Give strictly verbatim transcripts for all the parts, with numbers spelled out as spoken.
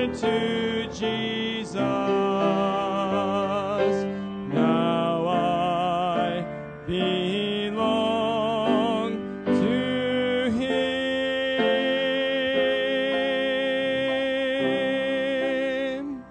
to Jesus. Now I belong to Him.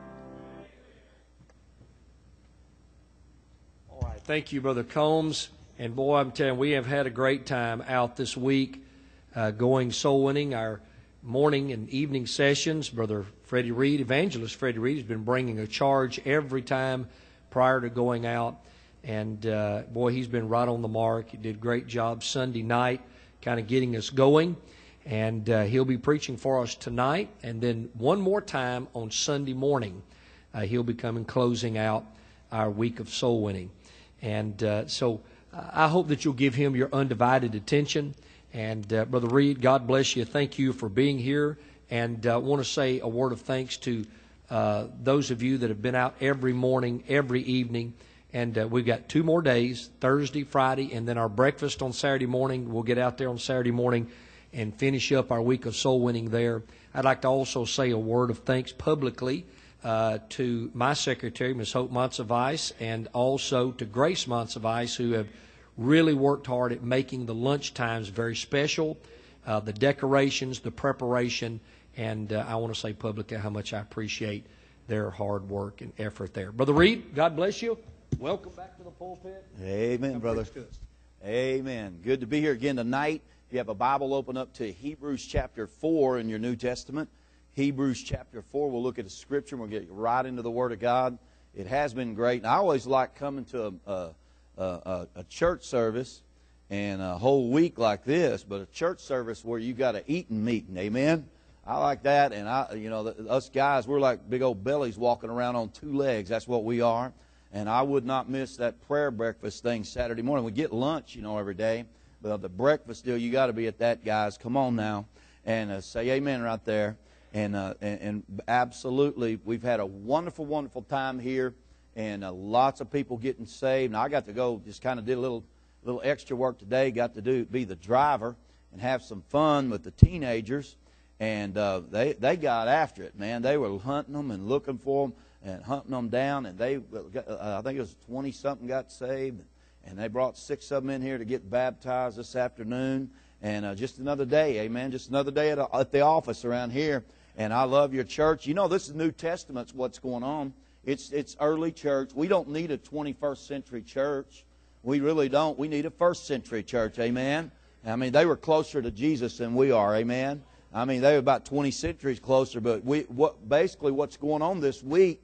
All right, thank you, Brother Combs. And boy, I'm telling you, we have had a great time out this week uh, going soul winning. Our morning and evening sessions, Brother Freddie Reed, Evangelist Freddie Reed, has been bringing a charge every time prior to going out. And uh, boy, he's been right on the mark. He did a great job Sunday night, kind of getting us going. And uh, he'll be preaching for us tonight. And then one more time on Sunday morning, uh, he'll be coming closing out our week of soul winning. And uh, so I hope that you'll give him your undivided attention. And uh, Brother Reed, God bless you. Thank you for being here. And I uh, want to say a word of thanks to uh, those of you that have been out every morning, every evening. And uh, we've got two more days, Thursday, Friday, and then our breakfast on Saturday morning. We'll get out there on Saturday morning and finish up our week of soul winning there. I'd like to also say a word of thanks publicly Uh, to my secretary, Miz Hope Monsivice, and also to Grace Monsivice, who have really worked hard at making the lunch times very special, uh, the decorations, the preparation, and uh, I want to say publicly how much I appreciate their hard work and effort there. Brother Reed, God bless you. Welcome back to the pulpit. Amen, Come brother. preach to us. Amen. Good to be here again tonight. If you have a Bible, open up to Hebrews chapter four in your New Testament. Hebrews chapter four, we'll look at the Scripture, and we'll get right into the Word of God. It has been great. And I always like coming to a, a, a, a church service and a whole week like this, but a church service where you got an eating meeting, amen? I like that, and I, you know, the, us guys, we're like big old bellies walking around on two legs. That's what we are. And I would not miss that prayer breakfast thing Saturday morning. We get lunch, you know, every day, but the breakfast deal, you got to be at that, guys. Come on now, and uh, say amen right there. And, uh, and and absolutely, we've had a wonderful, wonderful time here, and uh, lots of people getting saved. And I got to go, just kind of did a little little extra work today. Got to do be the driver and have some fun with the teenagers, and uh, they they got after it, man. They were hunting them and looking for them and hunting them down. And they, uh, I think it was twenty something got saved, and they brought six of them in here to get baptized this afternoon. And uh, just another day, amen. Just another day at, at the office around here. And I love your church. You know, this is New Testament's what's going on. It's it's early church. We don't need a twenty-first century church. We really don't. We need a first century church, amen. I mean, they were closer to Jesus than we are, amen. I mean, they were about twenty centuries closer. But we what basically what's going on this week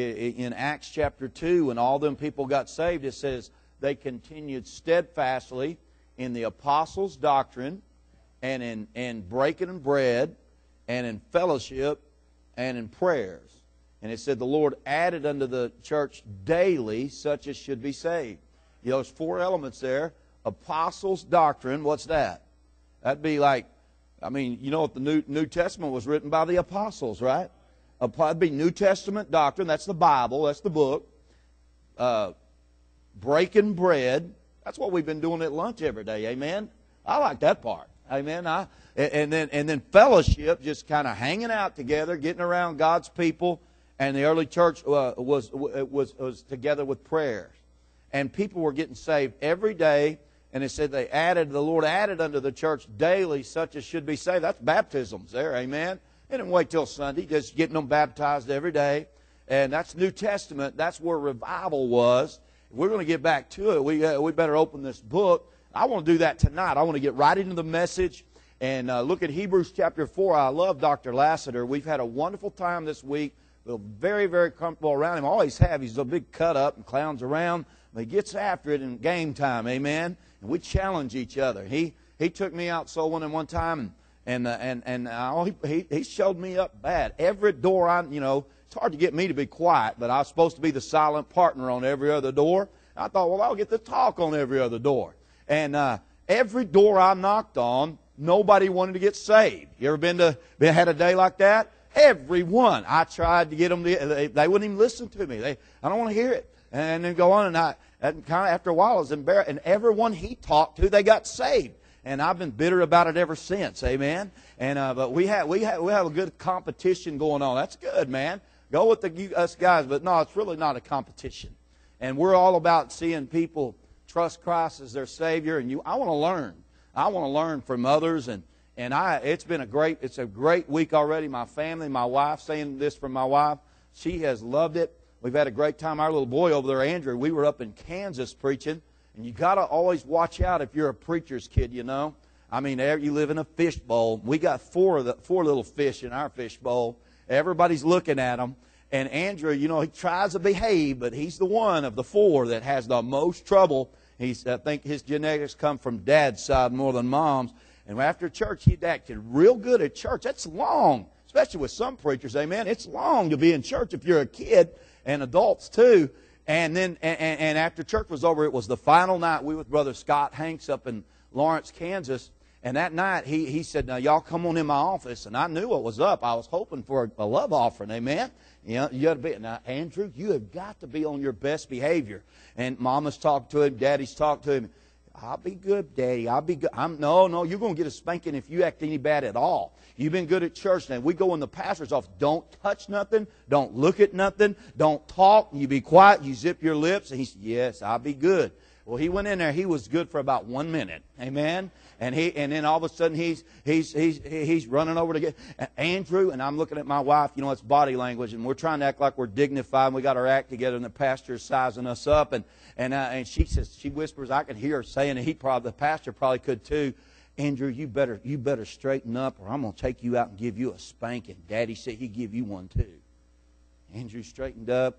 in Acts chapter two, when all them people got saved, it says they continued steadfastly in the apostles' doctrine and in, in breaking of bread, and in fellowship, and in prayers. And it said the Lord added unto the church daily such as should be saved. You know, there's four elements there. Apostles' doctrine, what's that? That'd be like, I mean, you know what the New, New Testament was written by the apostles, right? That'd be New Testament doctrine. That's the Bible. That's the book. Uh, breaking bread. That's what we've been doing at lunch every day, amen? I like that part. Amen. I, and then and then fellowship, just kind of hanging out together, getting around God's people. And the early church uh, was was was together with prayers, and people were getting saved every day. And it said they added, the Lord added unto the church daily such as should be saved. That's baptisms there, amen. They didn't wait till Sunday, just getting them baptized every day. And that's New Testament. That's where revival was. If we're going to get back to it, we uh, we better open this book. I want to do that tonight. I want to get right into the message and uh, look at Hebrews chapter four. I love Doctor Lassiter. We've had a wonderful time this week. We're very, very comfortable around him. Always have. He's a big cut up and clowns around. But he gets after it in game time, amen? And we challenge each other. He he took me out soul winning one time, and and uh, and, and uh, he he showed me up bad. Every door I, you know, it's hard to get me to be quiet, but I was supposed to be the silent partner on every other door. I thought, well, I'll get to talk on every other door. And uh, every door I knocked on, nobody wanted to get saved. You ever been to been, had a day like that? Everyone. I tried to get them to, they, they wouldn't even listen to me. They, I don't want to hear it. And then go on, and I, and kind of after a while, I was embarrassed. And everyone he talked to, they got saved. and I've been bitter about it ever since. Amen. And uh, but we have we have we have a good competition going on. That's good, man. Go with the you, us guys, but no, it's really not a competition. And we're all about seeing people trust Christ as their Savior. And you, I want to learn. I want to learn from others. And and I, it's been a great, it's a great week already. My family, my wife, saying this from my wife, she has loved it. We've had a great time. Our little boy over there, Andrew, we were up in Kansas preaching. And you got to always watch out if you're a preacher's kid, you know. I mean, you live in a fish bowl. We got four of the four little fish in our fish bowl. Everybody's looking at them. And Andrew, you know, he tries to behave, but he's the one of the four that has the most trouble. He's, I think his genetics come from Dad's side more than Mom's. And after church, he'd acted real good at church. That's long, especially with some preachers, amen. It's long to be in church if you're a kid, and adults too. And then, and, and after church was over, it was the final night. We with Brother Scott Hanks up in Lawrence, Kansas. And that night, he, he said, now, y'all come on in my office. And I knew what was up. I was hoping for a love offering, amen. You know, you got to be. Now, Andrew, you have got to be on your best behavior. And Mama's talked to him. Daddy's talked to him. I'll be good, Daddy. I'll be good. I'm, no, no, you're going to get a spanking if you act any bad at all. You've been good at church. Now, we go in the pastor's office. Don't touch nothing. Don't look at nothing. Don't talk. You be quiet. You zip your lips. And he said, yes, I'll be good. Well, he went in there. He was good for about one minute. Amen. And he, and then all of a sudden he's he's he's he's running over to get Andrew. And I'm looking at my wife. You know, it's body language, and we're trying to act like we're dignified. And we got our act together, and the pastor's sizing us up. And and uh, and she says, she whispers, I could hear her saying, and he probably, the pastor probably could too. Andrew, you better you better straighten up, or I'm going to take you out and give you a spanking. Daddy said he'd give you one too. Andrew straightened up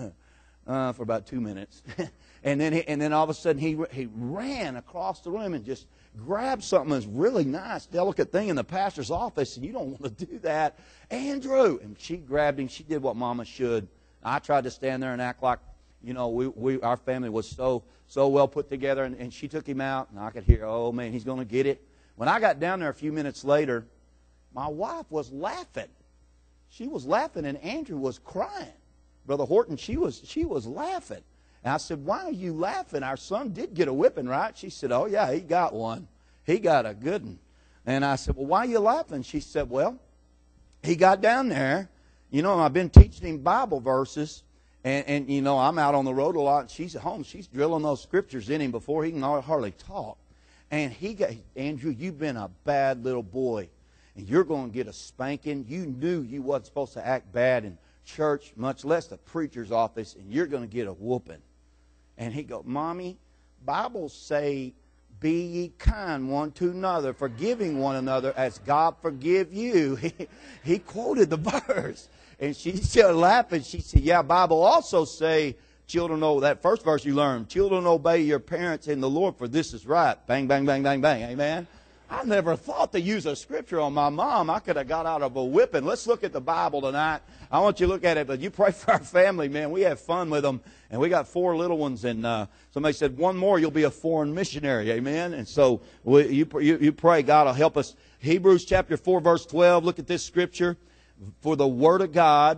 uh, for about two minutes. And then, he, and then all of a sudden, he he ran across the room and just grabbed something that's really nice, delicate thing in the pastor's office, and you don't want to do that. Andrew! And she grabbed him. She did what Mama should. I tried to stand there and act like, you know, we, we our family was so so well put together, and, and she took him out, and I could hear, oh, man, he's going to get it. When I got down there a few minutes later, my wife was laughing. She was laughing, and Andrew was crying. Brother Horton, she was she was laughing. And I said, why are you laughing? Our son did get a whipping, right? She said, oh, yeah, he got one. He got a good one. And I said, well, why are you laughing? She said, well, he got down there. You know, I've been teaching him Bible verses. And, and, you know, I'm out on the road a lot. And she's at home. She's drilling those scriptures in him before he can hardly talk. And he got, Andrew, you've been a bad little boy. And you're going to get a spanking. You knew you wasn't supposed to act bad in church, much less the preacher's office. And you're going to get a whooping. And he go, Mommy, Bibles say, be ye kind one to another, forgiving one another as God forgive you. He, he quoted the verse. And she started laughing. She said, yeah, Bible also say, children, know that first verse you learned, children obey your parents in the Lord, for this is right. Bang, bang, bang, bang, bang. Amen. I never thought to use a scripture on my mom. I could have got out of a whipping. Let's look at the Bible tonight. I want you to look at it, but you pray for our family, man. We have fun with them, and we got four little ones. And uh, somebody said, one more, you'll be a foreign missionary. Amen. And so we, you, you, you pray God will help us. Hebrews chapter four, verse twelve. Look at this scripture. For the Word of God,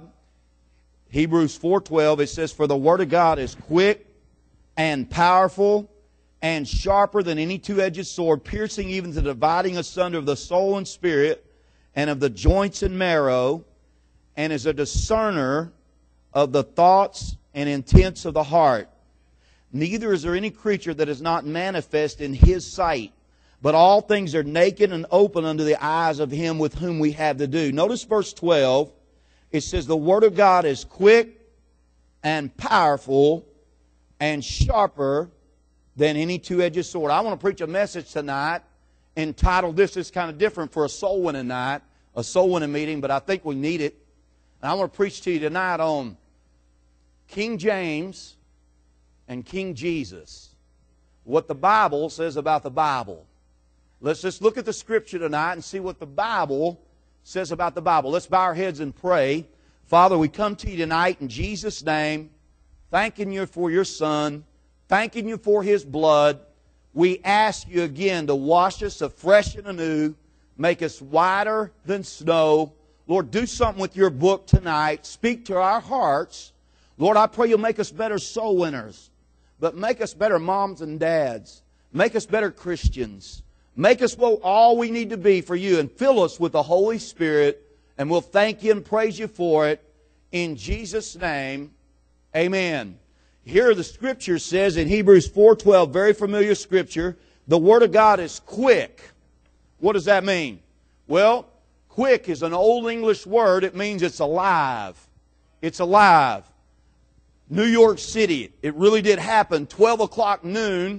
Hebrews four twelve, it says, for the Word of God is quick and powerful and sharper than any two-edged sword, piercing even to the dividing asunder of the soul and spirit, and of the joints and marrow, and is a discerner of the thoughts and intents of the heart. Neither is there any creature that is not manifest in His sight, but all things are naked and open unto the eyes of Him with whom we have to do. Notice verse twelve. It says, the Word of God is quick and powerful and sharper than any two-edged sword. I want to preach a message tonight entitled, this is kind of different for a soul winning night, a soul winning meeting, but I think we need it. And I want to preach to you tonight on King James and King Jesus. What the Bible says about the Bible. Let's just look at the Scripture tonight and see what the Bible says about the Bible. Let's bow our heads and pray. Father, we come to you tonight in Jesus' name, thanking you for your Son, thanking you for His blood. We ask you again to wash us afresh and anew, make us whiter than snow. Lord, do something with your book tonight. Speak to our hearts. Lord, I pray you'll make us better soul winners, but make us better moms and dads. Make us better Christians. Make us what all we need to be for you and fill us with the Holy Spirit, and we'll thank you and praise you for it. In Jesus' name, amen. Here the Scripture says in Hebrews four twelve, very familiar Scripture, the Word of God is quick. What does that mean? Well, quick is an old English word. It means it's alive. It's alive. New York City, it really did happen, twelve o'clock noon,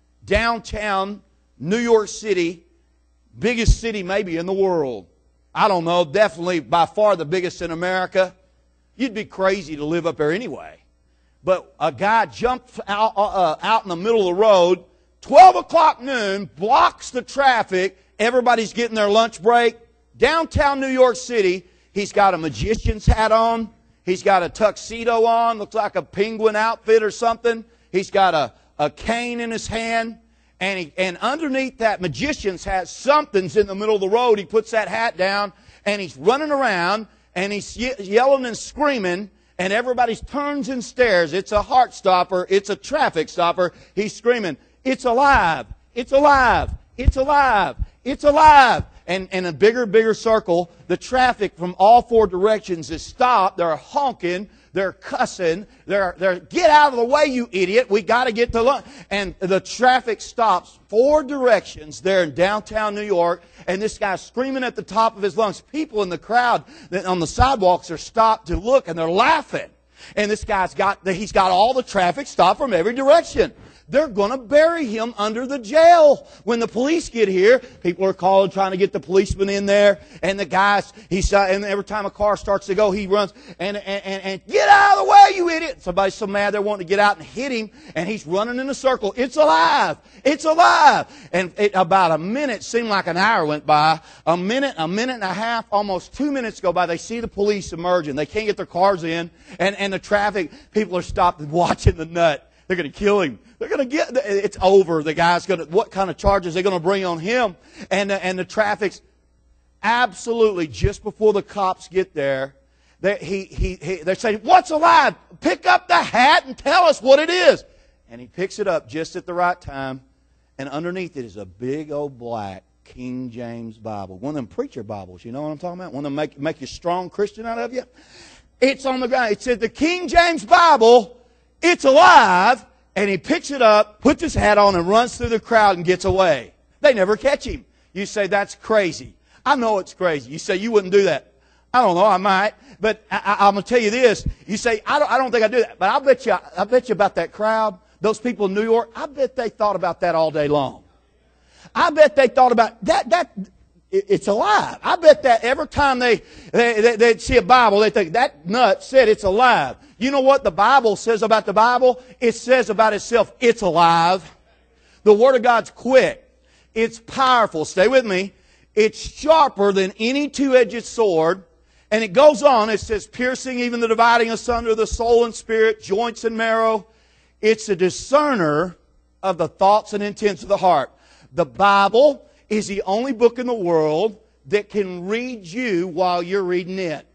downtown New York City, biggest city maybe in the world. I don't know, definitely by far the biggest in America. You'd be crazy to live up there anyway. But a guy jumped out, uh, out in the middle of the road, twelve o'clock noon, blocks the traffic, everybody's getting their lunch break. Downtown New York City, he's got a magician's hat on, he's got a tuxedo on, looks like a penguin outfit or something. He's got a, a cane in his hand. And, he, and underneath that magician's hat, something's in the middle of the road. He puts that hat down, and he's running around, and he's ye- yelling and screaming, and everybody turns and stares. It's a heart stopper. It's a traffic stopper. He's screaming, "It's alive! It's alive! It's alive! It's alive!" And in a bigger, bigger circle, the traffic from all four directions is stopped. They're honking. They're cussing. They're, they're, "Get out of the way, you idiot. We got to get to lunch." And the traffic stops four directions there in downtown New York. And this guy's screaming at the top of his lungs. People in the crowd that on the sidewalks are stopped to look, and they're laughing. And this guy's got, he's got all the traffic stopped from every direction. They're going to bury him under the jail. When the police get here, people are calling, trying to get the policeman in there. And the guys, he's, uh, and every time a car starts to go, he runs, and, and, and, and "Get out of the way, you idiot!" Somebody's so mad they're wanting to get out and hit him, and he's running in a circle. "It's alive! It's alive!" And it, about a minute, seemed like an hour went by. A minute, a minute and a half, almost two minutes go by. They see the police emerging. They can't get their cars in, and, and the traffic, people are stopped and watching the nut. They're going to kill him. They're going to get, it's over. The guy's going to, what kind of charges they're going to bring on him? And, uh, and the traffic's absolutely, just before the cops get there, they, he, he, he, they're saying, "What's alive? Pick up the hat and tell us what it is." And he picks it up just at the right time. And underneath it is a big old black King James Bible. One of them preacher Bibles, you know what I'm talking about? One of them make, make you strong Christian out of you. It's on the ground. It said, "The King James Bible, it's alive." And he picks it up, puts his hat on, and runs through the crowd and gets away. They never catch him. You say, "That's crazy." I know it's crazy. You say, "You wouldn't do that." I don't know, I might. But I, I, I'm going to tell you this. You say, I don't, I don't think I'd do that. But I'll bet you, I bet you about that crowd, those people in New York, I bet they thought about that all day long. I bet they thought about that. That it's alive. I bet that every time they, they, they, they'd see a Bible, they think, "That nut said it's alive." You know what the Bible says about the Bible? It says about itself, it's alive. The Word of God's quick. It's powerful. Stay with me. It's sharper than any two-edged sword. And it goes on. It says, piercing even the dividing asunder of the soul and spirit, joints and marrow. It's a discerner of the thoughts and intents of the heart. The Bible is the only book in the world that can read you while you're reading it.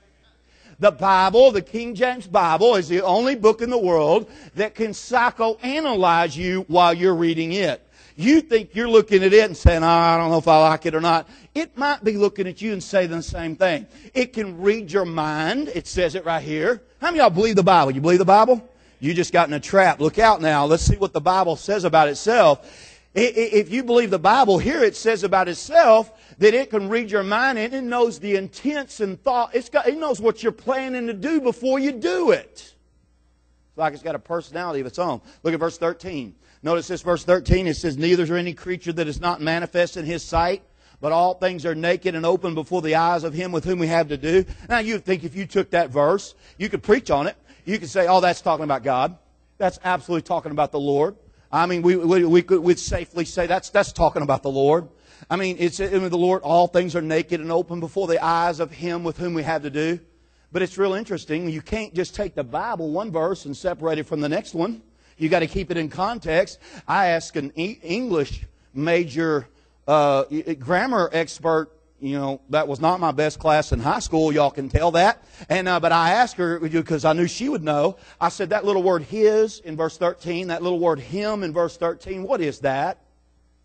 The Bible, the King James Bible, is the only book in the world that can psychoanalyze you while you're reading it. You think you're looking at it and saying, "Oh, I don't know if I like it or not." It might be looking at you and saying the same thing. It can read your mind. It says it right here. How many of y'all believe the Bible? You believe the Bible? You just got in a trap. Look out now. Let's see what the Bible says about itself. If you believe the Bible, here it says about itself that it can read your mind and it knows the intents and thought. It's got, it knows what you're planning to do before you do it. It's like it's got a personality of its own. Look at verse thirteen. Notice this verse thirteen. It says, "Neither is there any creature that is not manifest in His sight, but all things are naked and open before the eyes of Him with whom we have to do." Now you'd think if you took that verse, you could preach on it. You could say, "Oh, that's talking about God. That's absolutely talking about the Lord." I mean, we, we, we could we'd safely say that's, that's talking about the Lord. I mean, it's in the Lord, all things are naked and open before the eyes of Him with whom we have to do. But it's real interesting. You can't just take the Bible, one verse, and separate it from the next one. You got to keep it in context. I asked an e- English major, uh, grammar expert. You know, that was not my best class in high school. Y'all can tell that. And uh, but I asked her, because I knew she would know. I said, that little word "His" in verse thirteen, that little word "Him" in verse thirteen, what is that?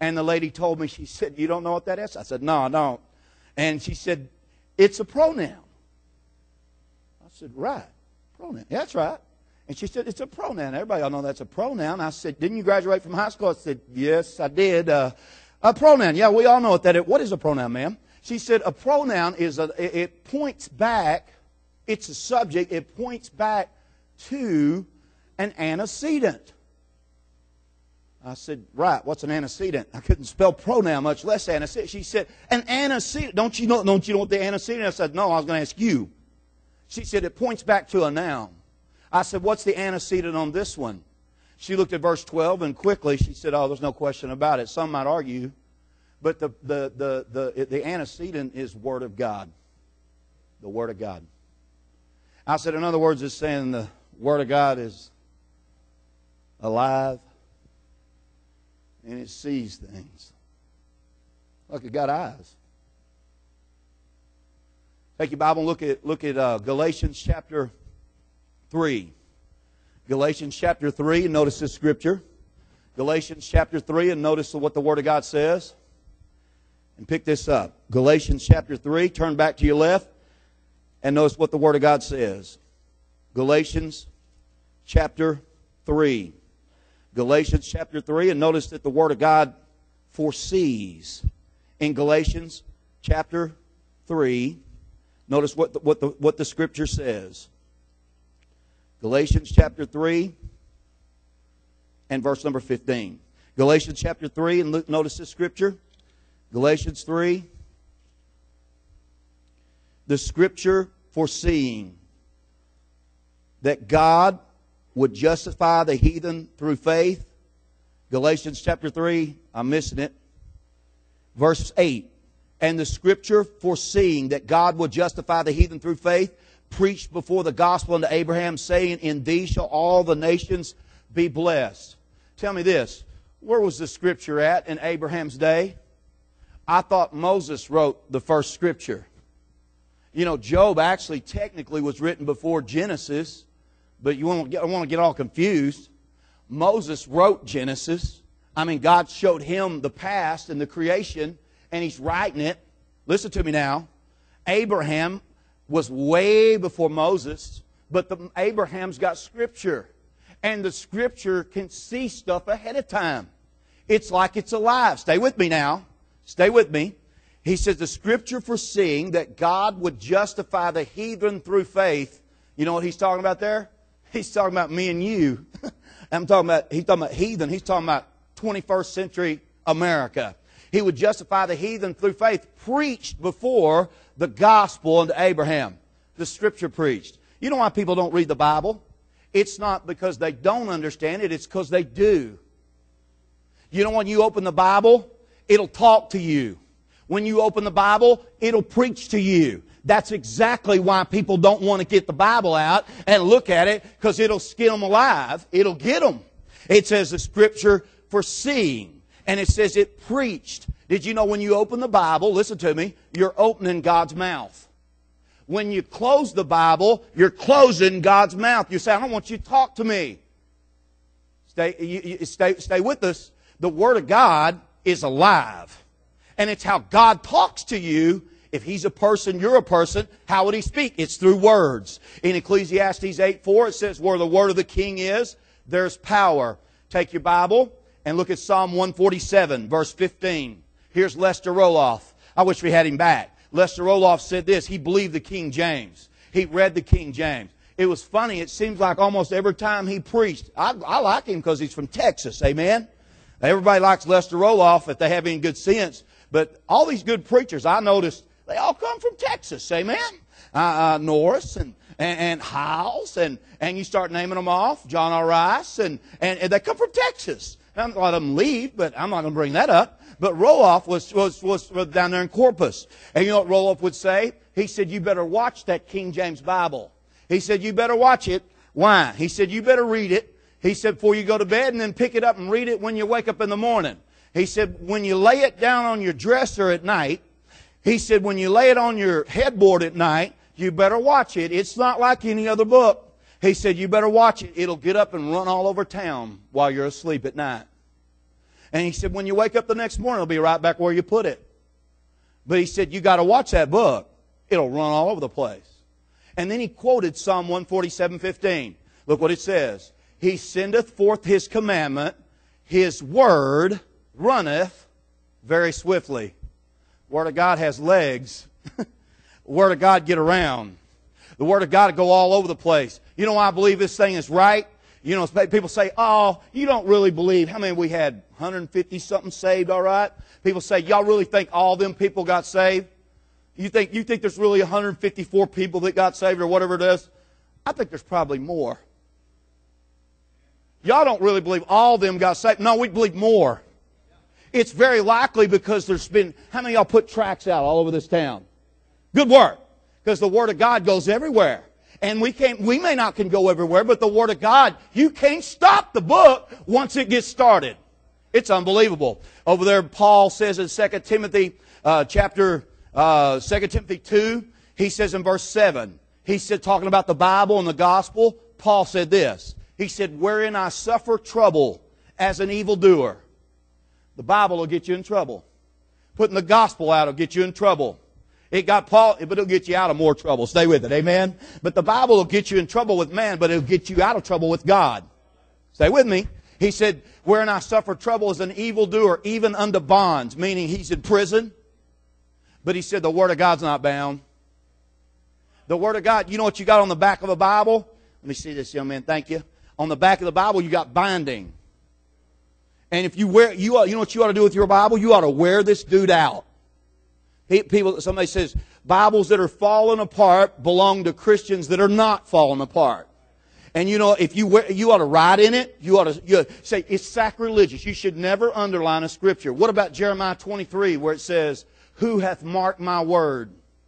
And the lady told me, she said, you don't know what that is? I said, no, I don't. And she said, it's a pronoun. I said, right, pronoun. Yeah, that's right. And she said, it's a pronoun. Everybody all know that's a pronoun. I said, didn't you graduate from high school? I said, yes, I did. Uh, a pronoun. Yeah, we all know what that is. What is a pronoun, ma'am? She said, a pronoun is, a, it points back, it's a subject, it points back to an antecedent. I said, right, what's an antecedent? I couldn't spell pronoun, much less antecedent. She said, an antecedent, don't you know, don't you know what the antecedent is? I said, no, I was going to ask you. She said, it points back to a noun. I said, what's the antecedent on this one? She looked at verse twelve, and quickly she said, oh, there's no question about it. Some might argue, but the, the, the, the, the antecedent is Word of God. The Word of God. I said, in other words, it's saying the Word of God is alive, and it sees things. Look, it got eyes. Take your Bible and look at, look at uh, Galatians chapter three. Galatians chapter three, and notice this scripture. Galatians chapter three, and notice what the Word of God says. And pick this up. Galatians chapter three, turn back to your left, and notice what the Word of God says. Galatians chapter three. Galatians chapter three, and notice that the Word of God foresees. In Galatians chapter three, notice what the, what the, what the Scripture says. Galatians chapter three and verse number fifteen. Galatians chapter three, and look, notice this Scripture. Galatians three, the Scripture foreseeing that God would justify the heathen through faith. Galatians chapter three, I'm missing it. Verse eight. And the Scripture foreseeing that God would justify the heathen through faith, preached before the gospel unto Abraham, saying, in thee shall all the nations be blessed. Tell me this, where was the Scripture at in Abraham's day? I thought Moses wrote the first Scripture. You know, Job actually technically was written before Genesis, but you won't get, I want to get all confused. Moses wrote Genesis. I mean, God showed him the past and the creation, and he's writing it. Listen to me now. Abraham was way before Moses, but the, Abraham's got Scripture. And the Scripture can see stuff ahead of time. It's like it's alive. Stay with me now. Stay with me. He says the Scripture foreseeing that God would justify the heathen through faith. You know what he's talking about there? He's talking about me and you. I'm talking about, he's talking about heathen. He's talking about twenty-first century America. He would justify the heathen through faith, preached before the gospel unto Abraham. The Scripture preached. You know why people don't read the Bible? It's not because they don't understand it, it's because they do. You know, when you open the Bible, it'll talk to you. When you open the Bible, it'll preach to you. That's exactly why people don't want to get the Bible out and look at it, because it'll skin them alive. It'll get them. It says the Scripture foreseeing, and it says it preached. Did you know when you open the Bible, listen to me, you're opening God's mouth. When you close the Bible, you're closing God's mouth. You say, I don't want you to talk to me. Stay, you, you, stay, stay with us. The Word of God is alive. And it's how God talks to you. If He's a person, you're a person, how would He speak? It's through words. In Ecclesiastes eight four, it says, where the word of the king is, there's power. Take your Bible and look at Psalm one forty-seven, verse fifteen. Here's Lester Roloff. I wish we had him back. Lester Roloff said this. He believed the King James. He read the King James. It was funny. It seems like almost every time he preached, I, I like him because he's from Texas. Amen? Everybody likes Lester Roloff if they have any good sense. But all these good preachers, I noticed, they all come from Texas. Amen? Uh, uh, Norris and, and, and Hiles, and, and you start naming them off, John R. Rice, and, and, and they come from Texas. Now, a lot of them leave, but I'm not going to bring that up. But Roloff was, was, was down there in Corpus. And you know what Roloff would say? He said, you better watch that King James Bible. He said, you better watch it. Why? He said, you better read it. He said, before you go to bed, and then pick it up and read it when you wake up in the morning. He said, when you lay it down on your dresser at night, he said, when you lay it on your headboard at night, you better watch it. It's not like any other book. He said, you better watch it. It'll get up and run all over town while you're asleep at night. And he said, when you wake up the next morning, it'll be right back where you put it. But he said, you got to watch that book. It'll run all over the place. And then he quoted Psalm one forty-seven fifteen. Look what it says. He sendeth forth His commandment. His word runneth very swiftly. Word of God has legs. The Word of God get around. The Word of God go all over the place. You know why I believe this thing is right? You know, people say, oh, you don't really believe. How many we had? one hundred fifty something saved, all right? People say, y'all really think all them people got saved? You think, you think there's really one hundred fifty-four people that got saved or whatever it is? I think there's probably more. Y'all don't really believe all of them got saved. No, we believe more. It's very likely because there's been, how many of y'all put tracts out all over this town? Good work. Because the Word of God goes everywhere. And we can't, we may not can go everywhere, but the Word of God, you can't stop the book once it gets started. It's unbelievable. Over there, Paul says in Second Timothy, uh, chapter, uh, Second Timothy two, he says in verse seven, he said, talking about the Bible and the gospel, Paul said this. He said, wherein I suffer trouble as an evildoer. The Bible will get you in trouble. Putting the gospel out will get you in trouble. It got Paul, but it'll get you out of more trouble. Stay with it, amen? But the Bible will get you in trouble with man, but it'll get you out of trouble with God. Stay with me. He said, wherein I suffer trouble as an evildoer, even unto bonds, meaning he's in prison. But he said the Word of God's not bound. The Word of God, you know what you got on the back of a Bible? Let me see this, young man, thank you. On the back of the Bible, you got binding. And if you wear, you, ought, you know what you ought to do with your Bible? You ought to wear this dude out. People, somebody says, Bibles that are falling apart belong to Christians that are not falling apart. And you know, if you wear, you ought to write in it. You ought to you say it's sacrilegious. You should never underline a scripture. What about Jeremiah twenty-three, where it says, "Who hath marked my word?"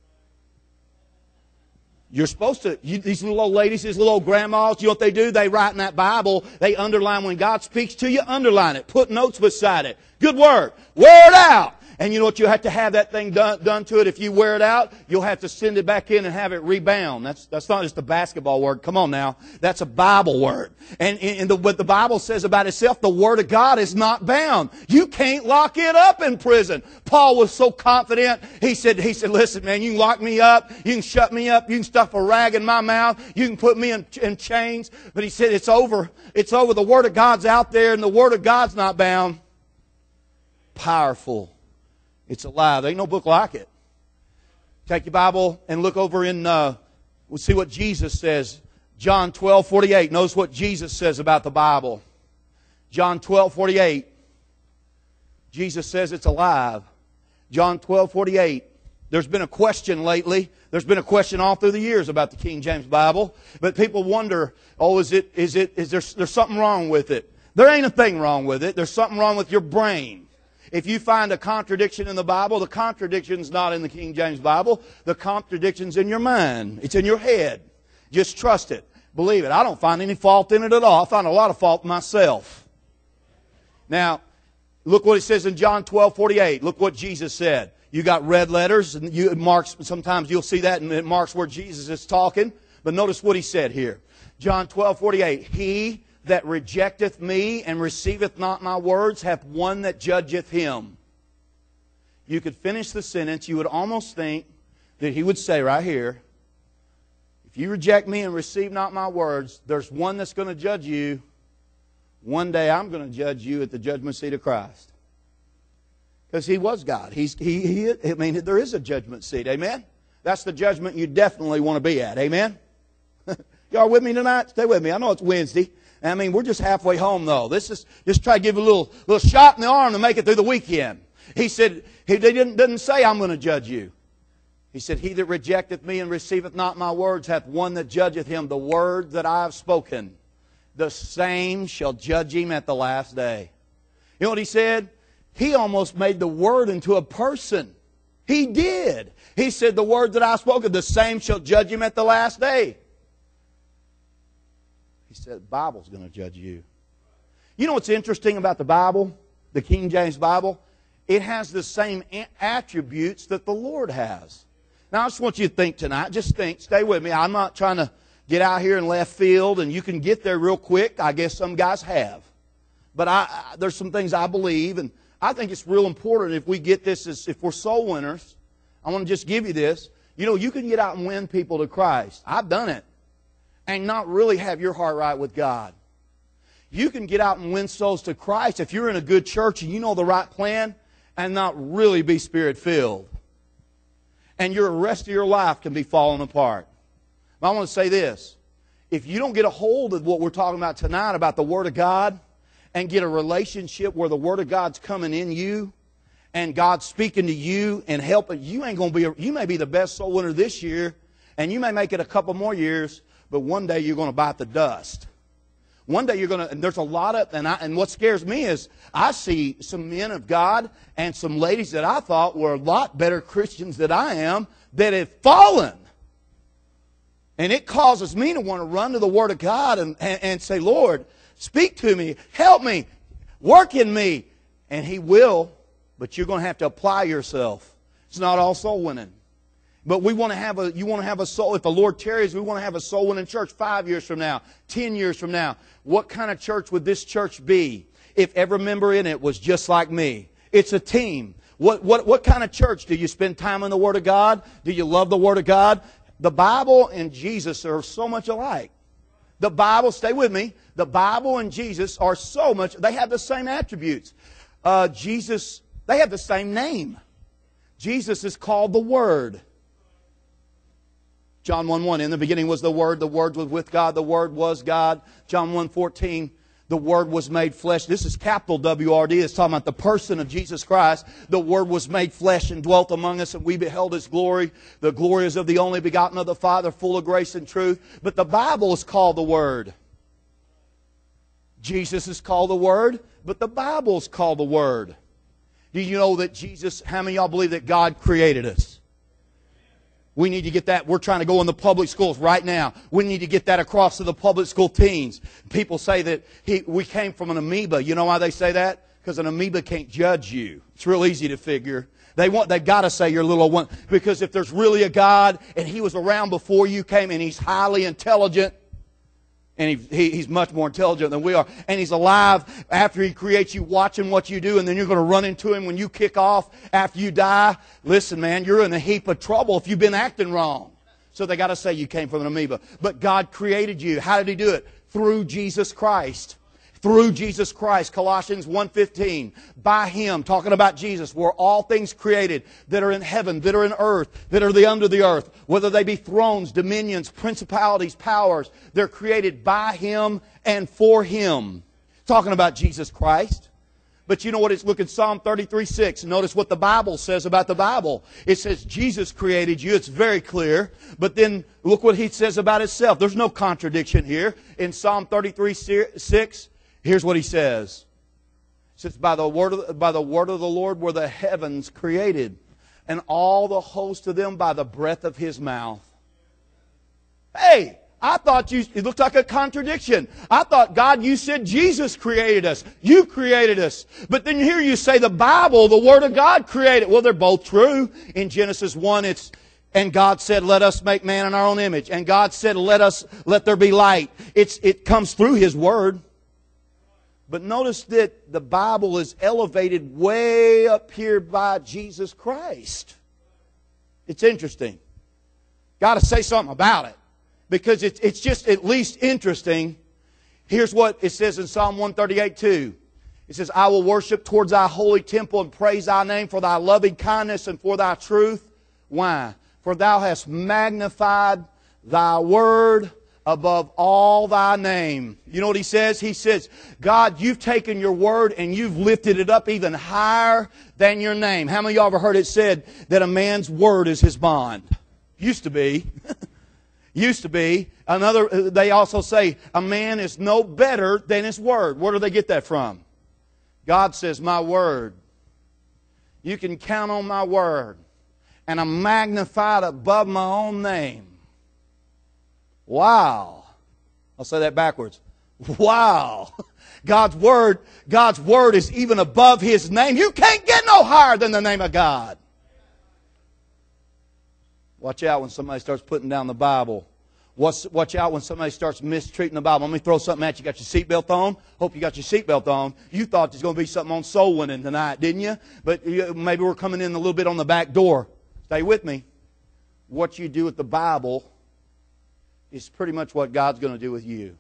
You're supposed to. You, these little old ladies, these little old grandmas, you know what they do? They write in that Bible. They underline when God speaks to you. Underline it. Put notes beside it. Good word. Wear it out. And you know what? You have to have that thing done, done to it. If you wear it out, you'll have to send it back in and have it rebound. That's, that's not just a basketball word. Come on now. That's a Bible word. And, and the, what the Bible says about itself, the Word of God is not bound. You can't lock it up in prison. Paul was so confident. He said, he said, listen, man, you can lock me up. You can shut me up. You can stuff a rag in my mouth. You can put me in, in chains. But he said, it's over. It's over. The Word of God's out there and the Word of God's not bound. Powerful. It's alive. There ain't no book like it. Take your Bible and look over in, uh, we'll see what Jesus says. John twelve forty-eight. Notice what Jesus says about the Bible. John twelve forty-eight. Jesus says it's alive. John twelve forty-eight. There's been a question lately. There's been a question all through the years about the King James Bible. But people wonder, oh, is it, is it, is there, there's something wrong with it? There ain't a thing wrong with it. There's something wrong with your brain. If you find a contradiction in the Bible, the contradiction's not in the King James Bible. The contradiction's in your mind. It's in your head. Just trust it. Believe it. I don't find any fault in it at all. I find a lot of fault myself. Now, look what it says in John twelve forty-eight. Look what Jesus said. You got red letters, and you, it marks, sometimes you'll see that, and it marks where Jesus is talking. But notice what he said here. John twelve forty-eight. He that rejecteth me and receiveth not my words hath one that judgeth him. You could finish the sentence. You would almost think that he would say right here, if you reject me and receive not my words, there's one that's going to judge you. One day I'm going to judge you at the judgment seat of Christ. Because he was God. He's, he, he, I mean, there is a judgment seat. Amen? That's the judgment you definitely want to be at. Amen? Y'all with me tonight? Stay with me. I know it's Wednesday. I mean, we're just halfway home, though. This is just try to give a little little shot in the arm to make it through the weekend. He said, he didn't, didn't say, I'm going to judge you. He said, he that rejecteth me and receiveth not my words hath one that judgeth him. The word that I have spoken, the same shall judge him at the last day. You know what he said? He almost made the word into a person. He did. He said, the word that I have spoken, the same shall judge him at the last day. He said, the Bible's going to judge you. You know what's interesting about the Bible, the King James Bible? It has the same attributes that the Lord has. Now, I just want you to think tonight. Just think. Stay with me. I'm not trying to get out here in left field, and you can get there real quick. I guess some guys have. But I, I, there's some things I believe, and I think it's real important if we get this, as, if we're soul winners. I want to just give you this. You know, you can get out and win people to Christ. I've done it. And not really have your heart right with God. You can get out and win souls to Christ if you're in a good church and you know the right plan and not really be Spirit-filled. And your rest of your life can be falling apart. But I want to say this. If you don't get a hold of what we're talking about tonight, about the Word of God, and get a relationship where the Word of God's coming in you, and God's speaking to you and helping, you ain't going to be, a, you may be the best soul winner this year, and you may make it a couple more years, but one day you're going to bite the dust. One day you're going to, and there's a lot of, and, I, and what scares me is I see some men of God and some ladies that I thought were a lot better Christians than I am that have fallen. And it causes me to want to run to the Word of God and, and, and say, Lord, speak to me, help me, work in me. And He will, but you're going to have to apply yourself. It's not all soul winning. But we want to have a, you want to have a soul, if the Lord tarries, we want to have a soul winning church five years from now, ten years from now. What kind of church would this church be if every member in it was just like me? It's a team. What, what, what kind of church? Do you spend time in the Word of God? Do you love the Word of God? The Bible and Jesus are so much alike. The Bible, stay with me, the Bible and Jesus are so much, they have the same attributes. Uh, Jesus, they have the same name. Jesus is called the Word. John one one, in the beginning was the Word, the Word was with God, the Word was God. John one fourteen, the Word was made flesh. This is capital W R D. It's talking about the person of Jesus Christ. The Word was made flesh and dwelt among us, and we beheld His glory. The glory is of the only begotten of the Father, full of grace and truth. But the Bible is called the Word. Jesus is called the Word, but the Bible is called the Word. Do you know that Jesus, how many of y'all believe that God created us? We need to get that. We're trying to go in the public schools right now. We need to get that across to the public school teens. People say that he, we came from an amoeba. You know why they say that? Because an amoeba can't judge you. It's real easy to figure. They want, they've got to say you're a little one. Because if there's really a God and He was around before you came and He's highly intelligent, and he, he, He's much more intelligent than we are, and He's alive after He creates you, watching what you do, and then you're going to run into Him when you kick off after you die. Listen, man, you're in a heap of trouble if you've been acting wrong. So they got to say you came from an amoeba. But God created you. How did He do it? Through Jesus Christ. Through Jesus Christ. Colossians one fifteen. By Him, talking about Jesus, were all things created that are in heaven, that are in earth, that are the under the earth. Whether they be thrones, dominions, principalities, powers. They're created by Him and for Him. Talking about Jesus Christ. But you know what? It's, look at Psalm thirty-three six. Notice what the Bible says about the Bible. It says Jesus created you. It's very clear. But then look what He says about Himself. There's no contradiction here. In Psalm thirty-three six, here's what He says. It says, by the word of, by the word of the Lord were the heavens created, and all the host of them by the breath of His mouth. Hey! I thought you, it looked like a contradiction. I thought, God, you said Jesus created us. You created us. But then here you say the Bible, the Word of God created. Well, they're both true. In Genesis one, it's, and God said, let us make man in our own image. And God said, let us, let there be light. It's, it comes through His Word. But notice that the Bible is elevated way up here by Jesus Christ. It's interesting. Got to say something about it. Because it's, it's just at least interesting. Here's what it says in Psalm one thirty-eight two. It says, I will worship towards Thy holy temple and praise Thy name for Thy loving kindness and for Thy truth. Why? For Thou hast magnified Thy word above all Thy name. You know what he says? He says, God, you've taken your word and you've lifted it up even higher than your name. How many of y'all ever heard it said that a man's word is his bond? Used to be. Used to be. Another, they also say a man is no better than his word. Where do they get that from? God says, my word. You can count on my word. And I'm magnified above my own name. Wow. I'll say that backwards. Wow. God's word, God's word is even above His name. You can't get no higher than the name of God. Watch out when somebody starts putting down the Bible. Watch, watch out when somebody starts mistreating the Bible. Let me throw something at you. Got your seatbelt on? Hope you got your seatbelt on. You thought there's going to be something on soul winning tonight, didn't you? But you, maybe we're coming in a little bit on the back door. Stay with me. What you do with the Bible is pretty much what God's going to do with you.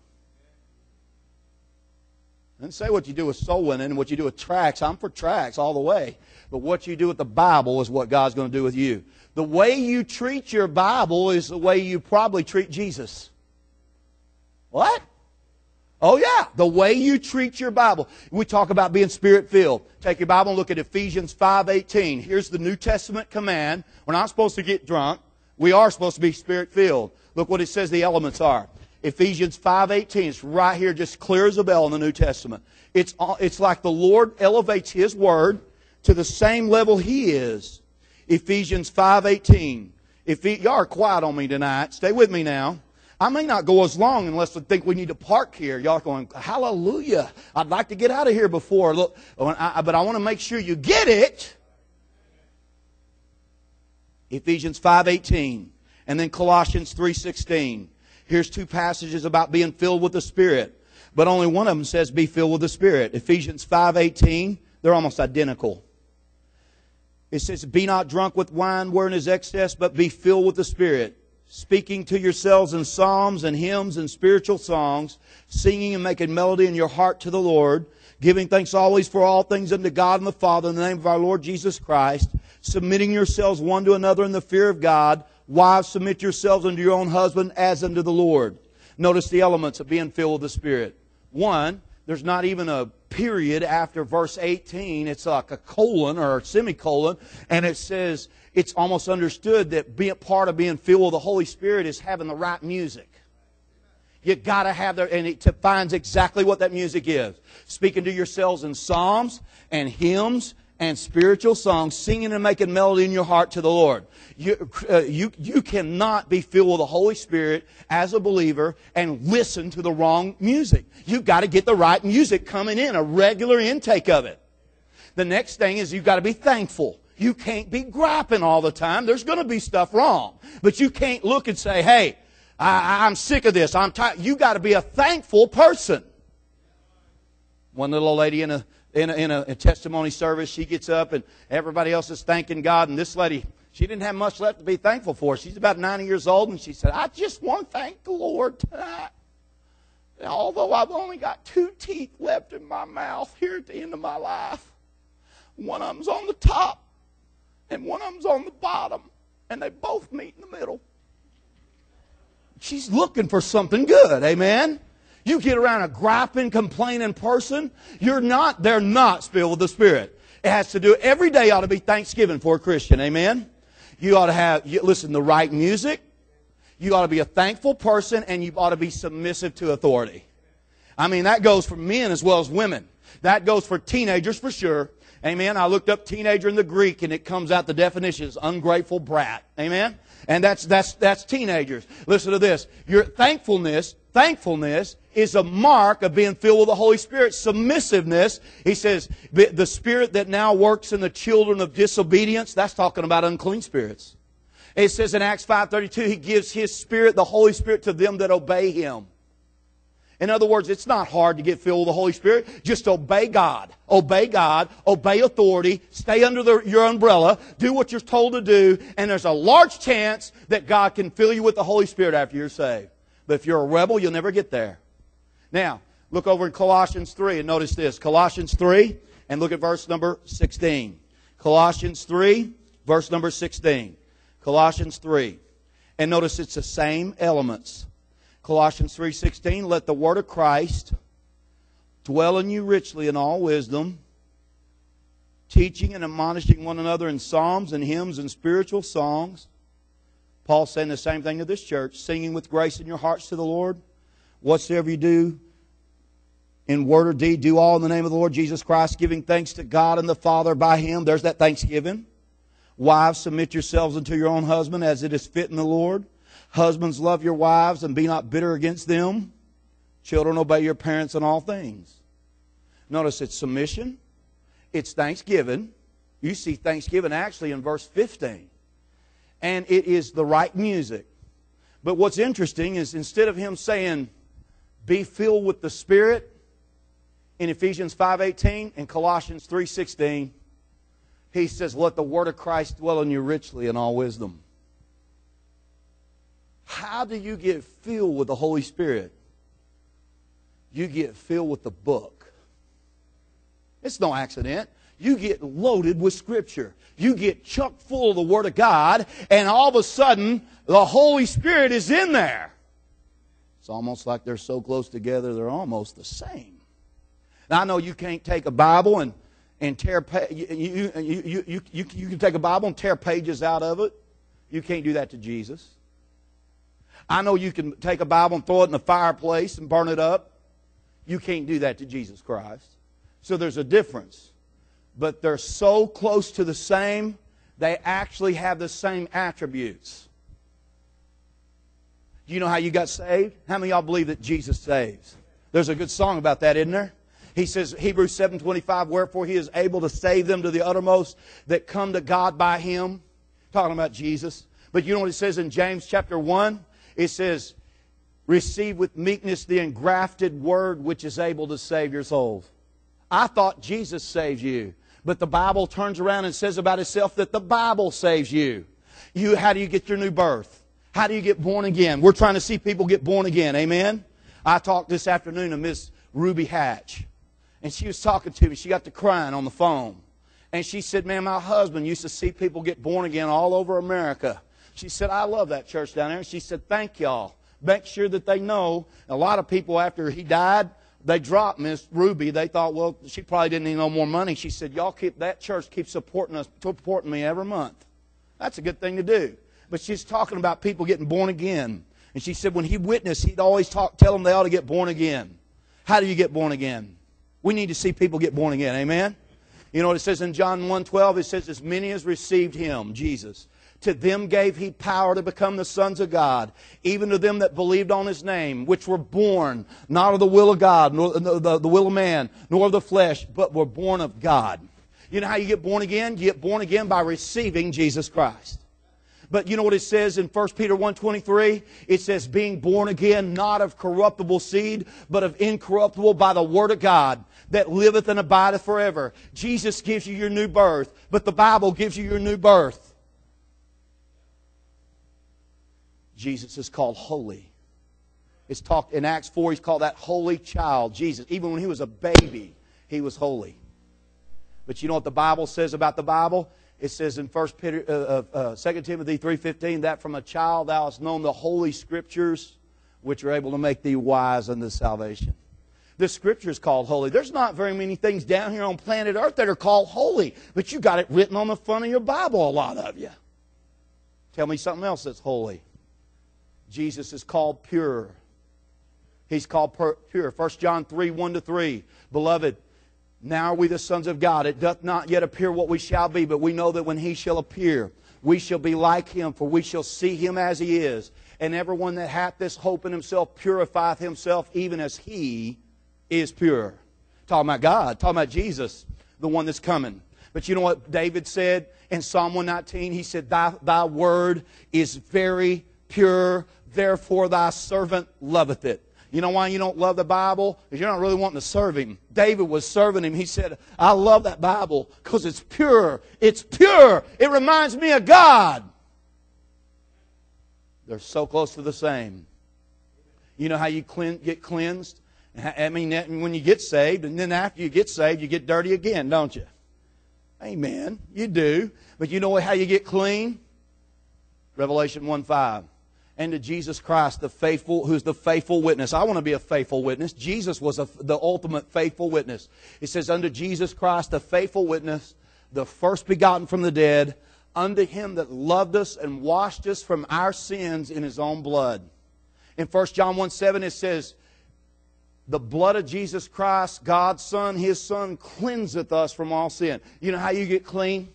I didn't say what you do with soul winning and what you do with tracts. I'm for tracts all the way. But what you do with the Bible is what God's going to do with you. The way you treat your Bible is the way you probably treat Jesus. What? Oh yeah, the way you treat your Bible. We talk about being Spirit-filled. Take your Bible and look at Ephesians five eighteen. Here's the New Testament command. We're not supposed to get drunk. We are supposed to be Spirit-filled. Look what it says the elements are. Ephesians five eighteen. It's right here, just clear as a bell in the New Testament. It's, it's like the Lord elevates His Word to the same level He is. Ephesians five eighteen. If y'all are quiet on me tonight, stay with me now. I may not go as long unless I think we need to park here. Y'all are going, hallelujah. I'd like to get out of here before. Look, but I want to make sure you get it. Ephesians five eighteen. And then Colossians three sixteen. Here's two passages about being filled with the Spirit. But only one of them says be filled with the Spirit. Ephesians five eighteen. They're almost identical. It says, be not drunk with wine wherein is excess, but be filled with the Spirit, speaking to yourselves in psalms and hymns and spiritual songs, singing and making melody in your heart to the Lord, giving thanks always for all things unto God and the Father in the name of our Lord Jesus Christ, submitting yourselves one to another in the fear of God. Wives, submit yourselves unto your own husband as unto the Lord. Notice the elements of being filled with the Spirit. One, there's not even a period after verse eighteen. It's like a colon or a semicolon. And it says, it's almost understood that being part of being filled with the Holy Spirit is having the right music. You got to have that, and it defines exactly what that music is. Speaking to yourselves in psalms and hymns and spiritual songs, singing and making melody in your heart to the Lord. You, uh, you, you cannot be filled with the Holy Spirit as a believer and listen to the wrong music. You've got to get the right music coming in, a regular intake of it. The next thing is you've got to be thankful. You can't be griping all the time. There's going to be stuff wrong. But you can't look and say, hey, I, I'm sick of this. I'm tired. You got to be a thankful person. One little old lady in a In a, in a testimony service, she gets up and everybody else is thanking God. And this lady, she didn't have much left to be thankful for. She's about ninety years old, and she said, I just want to thank the Lord tonight. Although I've only got two teeth left in my mouth here at the end of my life. One of them's on the top and one of them's on the bottom. And they both meet in the middle. She's looking for something good, amen? You get around a griping, complaining person, you're not, they're not filled with the Spirit. It has to do, every day ought to be Thanksgiving for a Christian, amen? You ought to have, you, listen, the right music. You ought to be a thankful person, and you ought to be submissive to authority. I mean, that goes for men as well as women. That goes for teenagers for sure. Amen. I looked up teenager in the Greek, and it comes out the definition is ungrateful brat. Amen. And that's that's that's teenagers. Listen to this. Your thankfulness, thankfulness is a mark of being filled with the Holy Spirit. Submissiveness, he says, the spirit that now works in the children of disobedience, that's talking about unclean spirits. It says in Acts five thirty-two, He gives His Spirit, the Holy Spirit, to them that obey Him. In other words, it's not hard to get filled with the Holy Spirit. Just obey God. Obey God. Obey authority. Stay under the, your umbrella. Do what you're told to do. And there's a large chance that God can fill you with the Holy Spirit after you're saved. But if you're a rebel, you'll never get there. Now, look over in Colossians three and notice this. Colossians three, and look at verse number sixteen. Colossians three, verse number sixteen. Colossians three. And notice it's the same elements. Colossians three sixteen, let the word of Christ dwell in you richly in all wisdom, teaching and admonishing one another in psalms and hymns and spiritual songs. Paul's saying the same thing to this church, singing with grace in your hearts to the Lord. Whatsoever you do in word or deed, do all in the name of the Lord Jesus Christ, giving thanks to God and the Father by Him. There's that thanksgiving. Wives, submit yourselves unto your own husband as it is fit in the Lord. Husbands, love your wives and be not bitter against them. Children, obey your parents in all things. Notice it's submission. It's thanksgiving. You see thanksgiving actually in verse fifteen. And it is the right music. But what's interesting is instead of him saying, be filled with the Spirit, in Ephesians five eighteen and Colossians three sixteen, he says, let the word of Christ dwell in you richly in all wisdom. How do you get filled with the Holy Spirit? You get filled with the book. It's no accident. You get loaded with Scripture. You get chock full of the Word of God, and all of a sudden, the Holy Spirit is in there. It's almost like they're so close together, they're almost the same. Now, I know you can't take a Bible and, and tear, pa- you, you, you, you, you, you can take a Bible and tear pages out of it. You can't do that to Jesus. I know you can take a Bible and throw it in the fireplace and burn it up. You can't do that to Jesus Christ. So there's a difference. But they're so close to the same, they actually have the same attributes. Do you know how you got saved? How many of y'all believe that Jesus saves? There's a good song about that, isn't there? He says, Hebrews seven twenty-five, wherefore he is able to save them to the uttermost that come to God by him. Talking about Jesus. But you know what it says in James chapter one? It says, receive with meekness the engrafted word which is able to save your souls. I thought Jesus saves you. But the Bible turns around and says about itself that the Bible saves you. You, how do you get your new birth? How do you get born again? We're trying to see people get born again. Amen? I talked this afternoon to Miss Ruby Hatch. And she was talking to me. She got to crying on the phone. And she said, man, my husband used to see people get born again all over America. She said, I love that church down there. And she said, thank y'all. Make sure that they know. A lot of people, after he died, they dropped Miss Ruby. They thought, well, she probably didn't need no more money. She said, y'all keep, that church keeps supporting us, supporting me every month. That's a good thing to do. But she's talking about people getting born again. And she said when he witnessed, he'd always talk, tell them they ought to get born again. How do you get born again? We need to see people get born again. Amen? You know what it says in John one twelve? It says, as many as received him, Jesus, to them gave he power to become the sons of God, even to them that believed on his name, which were born not of the will of God, nor the, the, the will of man, nor of the flesh, but were born of God. You know how you get born again? You get born again by receiving Jesus Christ. But you know what it says in First Peter one twenty-three? It says, being born again, not of corruptible seed, but of incorruptible by the word of God, that liveth and abideth forever. Jesus gives you your new birth, but the Bible gives you your new birth. Jesus is called holy. It's talked in Acts four, he's called that holy child, Jesus. Even when he was a baby, he was holy. But you know what the Bible says about the Bible? It says in First Peter, uh, uh, Second Timothy three fifteen, that from a child thou hast known the holy Scriptures, which are able to make thee wise unto salvation. The Scripture is called holy. There's not very many things down here on planet Earth that are called holy, but you got it written on the front of your Bible, a lot of you. Tell me something else that's holy. Jesus is called pure. He's called pure. First John three, one to three. Beloved, now are we the sons of God. It doth not yet appear what we shall be, but we know that when he shall appear, we shall be like him, for we shall see him as he is. And everyone that hath this hope in himself purifieth himself even as he is pure. Talking about God, talking about Jesus, the one that's coming. But you know what David said in Psalm one nineteen? He said, Thy, thy word is very pure, therefore thy servant loveth it. You know why you don't love the Bible? Because you're not really wanting to serve him. David was serving him. He said, I love that Bible because it's pure. It's pure. It reminds me of God. They're so close to the same. You know how you clean, get cleansed? I mean, when you get saved, and then after you get saved, you get dirty again, don't you? Amen. You do. But you know how you get clean? Revelation one five. And to Jesus Christ, the faithful, who's the faithful witness. I want to be a faithful witness. Jesus was a, the ultimate faithful witness. It says, unto Jesus Christ, the faithful witness, the first begotten from the dead, unto him that loved us and washed us from our sins in his own blood. In First John one seven, it says, the blood of Jesus Christ, God's Son, his Son, cleanseth us from all sin. You know how you get clean?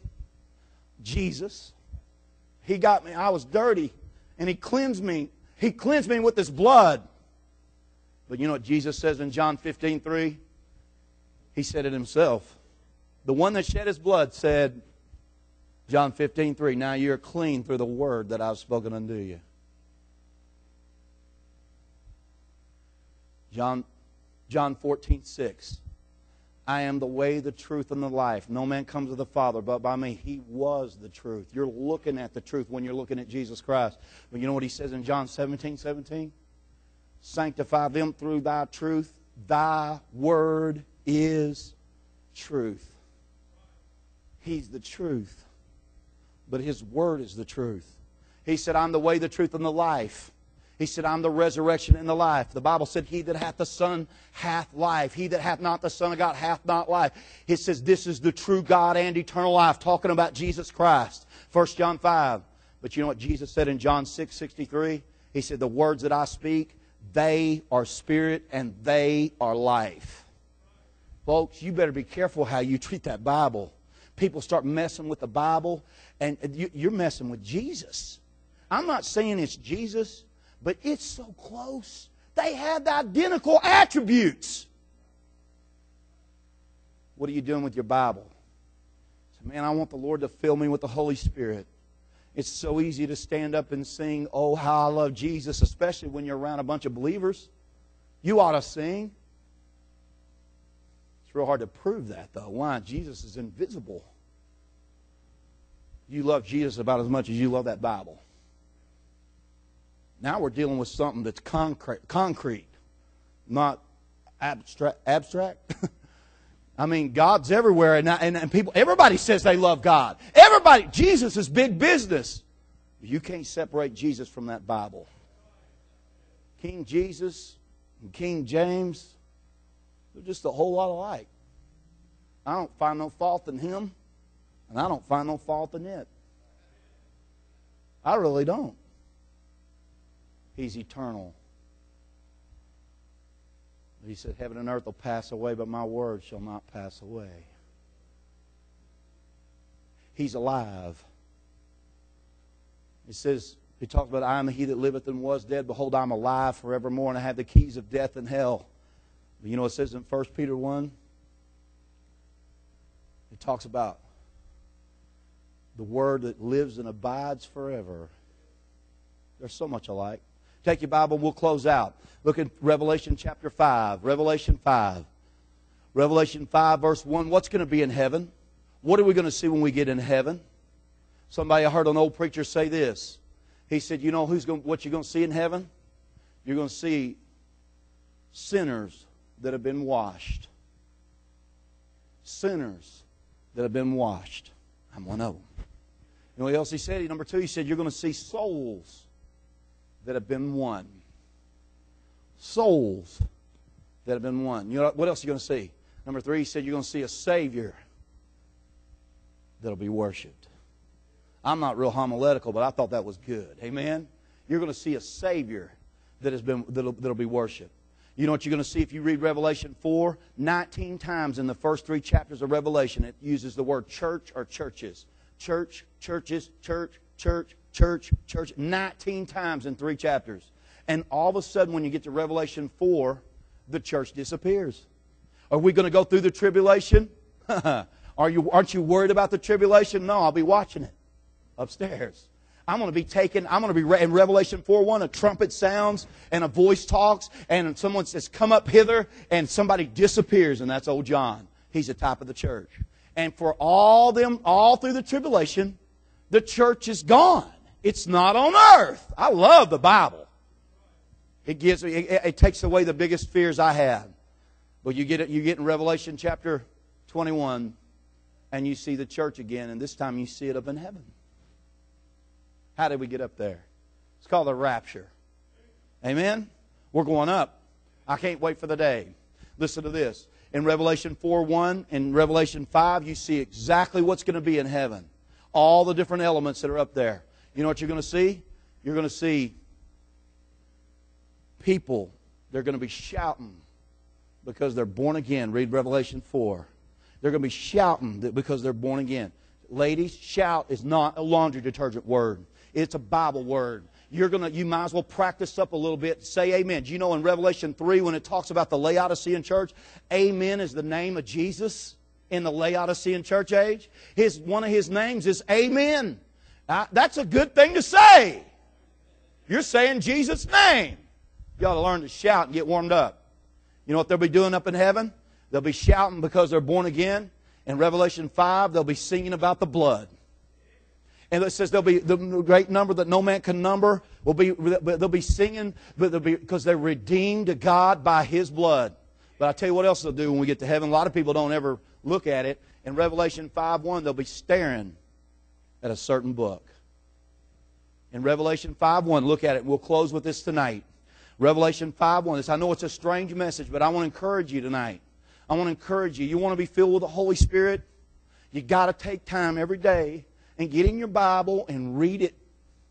Jesus. He got me. I was dirty. And he cleansed me. He cleansed me with his blood. But you know what Jesus says in John fifteen three? He said it himself. The one that shed his blood said, John fifteen three, now you're clean through the word that I've spoken unto you. John, John fourteen six. I am the way, the truth, and the life. No man comes to the Father but by me. He was the truth. You're looking at the truth when you're looking at Jesus Christ. But you know what he says in John seventeen seventeen? Sanctify them through thy truth. Thy word is truth. He's the truth. But his word is the truth. He said, I'm the way, the truth, and the life. He said, I'm the resurrection and the life. The Bible said, he that hath the Son hath life. He that hath not the Son of God hath not life. It says, this is the true God and eternal life, talking about Jesus Christ. First John five. But you know what Jesus said in John six sixty-three? He said, the words that I speak, they are spirit and they are life. Folks, you better be careful how you treat that Bible. People start messing with the Bible, and you're messing with Jesus. I'm not saying it's Jesus, but it's so close. They have the identical attributes. What are you doing with your Bible? So, man, I want the Lord to fill me with the Holy Spirit. It's so easy to stand up and sing, oh, how I love Jesus, especially when you're around a bunch of believers. You ought to sing. It's real hard to prove that, though. Why? Jesus is invisible. You love Jesus about as much as you love that Bible. Now we're dealing with something that's concrete, concrete, not abstract. abstract. I mean, God's everywhere, and, and, and people. Everybody says they love God. Everybody, Jesus is big business. You can't separate Jesus from that Bible. King Jesus and King James, they're just a whole lot alike. I don't find no fault in him, and I don't find no fault in it. I really don't. He's eternal. He said, heaven and earth will pass away, but my word shall not pass away. He's alive. It says, he talks about, I am he that liveth and was dead. Behold, I am alive forevermore, and I have the keys of death and hell. But you know what it says in First Peter one? It talks about the word that lives and abides forever. They're so much alike. Take your Bible, we'll close out. Look at Revelation chapter five. Revelation five. Revelation five, verse one. What's going to be in heaven? What are we going to see when we get in heaven? Somebody, I heard an old preacher say this. He said, you know who's going, what you're going to see in heaven? You're going to see sinners that have been washed. Sinners that have been washed. I'm one of them. You know what else he said? Number two, he said, you're going to see souls that have been won. Souls that have been won. You know what else are you going to see? Number three, he said you're going to see a Savior that'll be worshipped. I'm not real homiletical, but I thought that was good. Amen? You're going to see a Savior that has been that'll, that'll be worshipped. You know what you're going to see if you read Revelation four? nineteen times in the first three chapters of Revelation it uses the word church or churches. Church, churches, church, church, church, church. nineteen times in three chapters. And all of a sudden when you get to Revelation four, the church disappears. Are we going to go through the tribulation? Are you, aren't you worried about the tribulation? No, I'll be watching it upstairs. I'm going to be taken, I'm going to be, in Revelation four one, a trumpet sounds and a voice talks and someone says, come up hither, and somebody disappears, and that's old John. He's the type of the church. And for all them, all through the tribulation, the church is gone. It's not on earth. I love the Bible. It gives me, it, it takes away the biggest fears I had. But you get it, you get in Revelation chapter twenty-one, and you see the church again, and this time you see it up in heaven. How did we get up there? It's called the rapture. Amen? We're going up. I can't wait for the day. Listen to this. In Revelation four one, in Revelation five, you see exactly what's going to be in heaven. All the different elements that are up there. You know what you're going to see? You're going to see people. They're going to be shouting because they're born again. Read Revelation four. They're going to be shouting because they're born again. Ladies, shout is not a laundry detergent word. It's a Bible word. You're gonna, you might as well practice up a little bit. Say amen. Do you know in Revelation three when it talks about the Laodicean church, amen is the name of Jesus in the Laodicean church age? His, one of his names is amen. Uh, that's a good thing to say. You're saying Jesus' name. You ought to learn to shout and get warmed up. You know what they'll be doing up in heaven? They'll be shouting because they're born again. In Revelation five, they'll be singing about the blood. And it says there'll be the great number that no man can number. Will be they'll be singing, but they'll be because they're redeemed to God by His blood. But I tell you what else they'll do when we get to heaven. A lot of people don't ever look at it. In Revelation five one, they'll be staring at a certain book. In Revelation five one, look at it. We'll close with this tonight. Revelation five one. I know it's a strange message, but I want to encourage you tonight. I want to encourage you. You want to be filled with the Holy Spirit? You got to take time every day and get in your Bible and read it.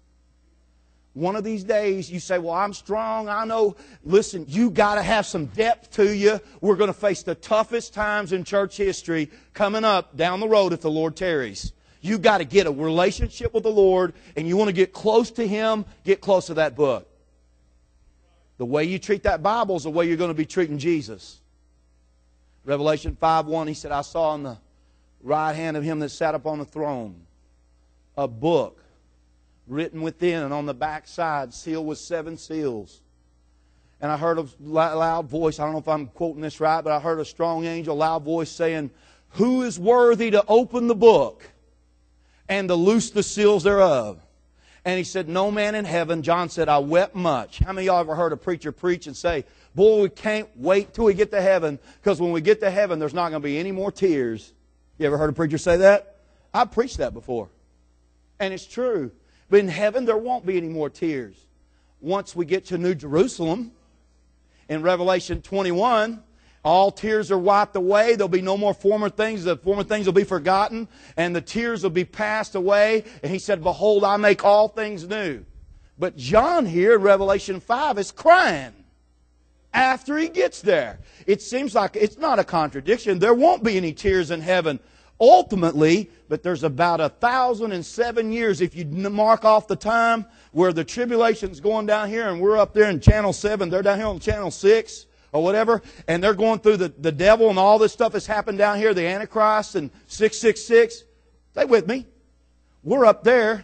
One of these days you say, well, I'm strong, I know. Listen, you got to have some depth to you. We're going to face the toughest times in church history coming up down the road if the Lord tarries. You got to get a relationship with the Lord, and you want to get close to Him, get close to that book. The way you treat that Bible is the way you're going to be treating Jesus. Revelation five one, He said, I saw on the right hand of Him that sat upon the throne a book written within, and on the back side sealed with seven seals. And I heard a loud voice, I don't know if I'm quoting this right, but I heard a strong angel, loud voice saying, who is worthy to open the book and to loose the seals thereof? And he said, no man in heaven. John said, I wept much. How many of y'all ever heard a preacher preach and say, boy, we can't wait till we get to heaven, because when we get to heaven, there's not going to be any more tears. You ever heard a preacher say that? I've preached that before. And it's true. But in heaven, there won't be any more tears. Once we get to New Jerusalem, in Revelation twenty-one, all tears are wiped away. There'll be no more former things. The former things will be forgotten, and the tears will be passed away. And he said, behold, I make all things new. But John here in Revelation five is crying after he gets there. It seems like it's not a contradiction. There won't be any tears in heaven ultimately, but there's about a thousand and seven years, if you mark off the time, where the tribulation's going down here and we're up there in channel seven, they're down here on channel six or whatever, and they're going through the, the devil and all this stuff that's happened down here, the Antichrist and six six six. Stay with me. We're up there.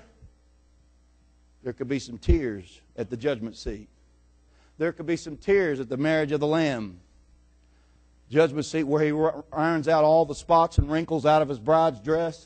There could be some tears at the judgment seat. There could be some tears at the marriage of the Lamb. Judgment seat where He irons out all the spots and wrinkles out of His bride's dress.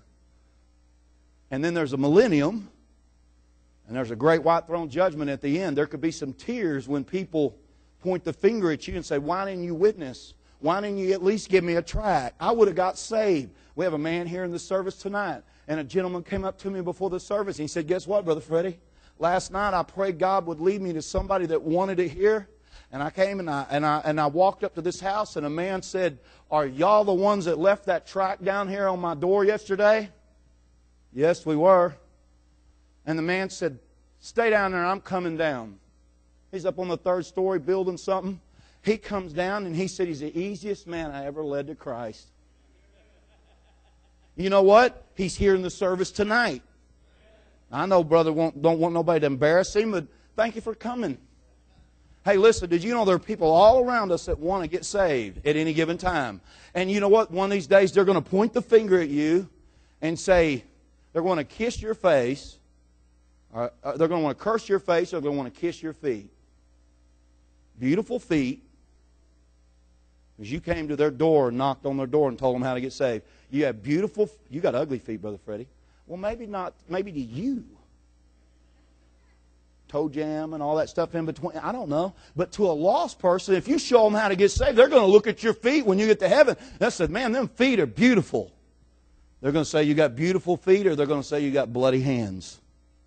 And then there's a millennium. And there's a great white throne judgment at the end. There could be some tears when people point the finger at you and say, why didn't you witness? Why didn't you at least give me a tract? I would have got saved. We have a man here in the service tonight. And a gentleman came up to me before the service. And he said, guess what, Brother Freddie? Last night I prayed God would lead me to somebody that wanted to hear. And I came and I, and I and I walked up to this house, and a man said, are y'all the ones that left that tract down here on my door yesterday? Yes, we were. And the man said, stay down there, I'm coming down. He's up on the third story building something. He comes down and he said he's the easiest man I ever led to Christ. You know what? He's here in the service tonight. I know brother won't, don't want nobody to embarrass him, but thank you for coming. Hey, listen, did you know there are people all around us that want to get saved at any given time? And you know what? One of these days they're going to point the finger at you and say, they're going to kiss your face, or they're going to want to curse your face, or they're going to want to kiss your feet. Beautiful feet, because you came to their door and knocked on their door and told them how to get saved. You have beautiful, you got ugly feet, Brother Freddie. Well, maybe not, maybe to you. Toe jam and all that stuff in between. I don't know. But to a lost person, if you show them how to get saved, they're going to look at your feet when you get to heaven. They said, man, them feet are beautiful. They're going to say you got beautiful feet, or they're going to say you got bloody hands.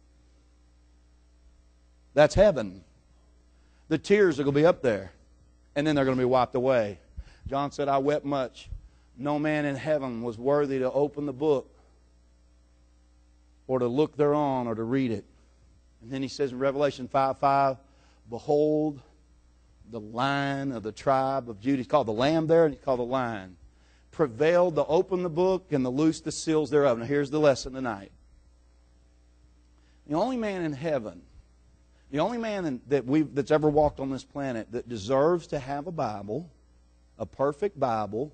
That's heaven. The tears are going to be up there. And then they're going to be wiped away. John said, I wept much. No man in heaven was worthy to open the book, or to look thereon, or to read it. And then he says in Revelation five five, behold, the Lion of the tribe of Judah. He's called the Lamb there, and he's called the Lion. Prevailed to open the book and to loose the seals thereof. Now here's the lesson tonight. The only man in heaven, the only man in, that we've, that's ever walked on this planet that deserves to have a Bible, a perfect Bible,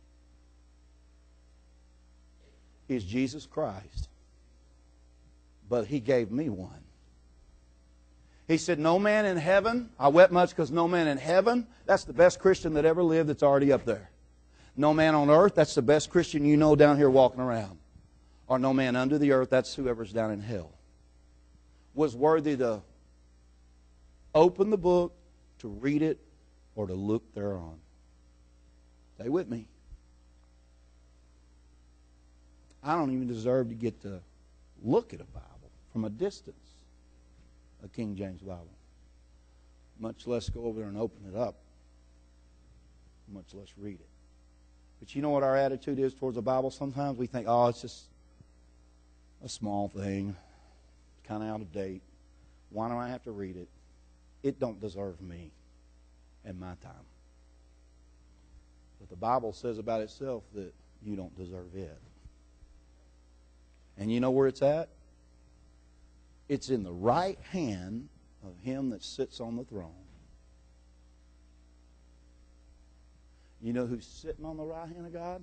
is Jesus Christ. But He gave me one. He said, no man in heaven, I wept much because no man in heaven, that's the best Christian that ever lived that's already up there. No man on earth, that's the best Christian you know down here walking around. Or no man under the earth, that's whoever's down in hell. Was worthy to open the book, to read it, or to look thereon. Stay with me. I don't even deserve to get to look at a Bible from a distance, a King James Bible. Much less go over there and open it up. Much less read it. But you know what our attitude is towards the Bible sometimes? We think, oh, it's just a small thing, kind of out of date. Why do I have to read it? It don't deserve me and my time. But the Bible says about itself that you don't deserve it. And you know where it's at? It's in the right hand of Him that sits on the throne. You know who's sitting on the right hand of God?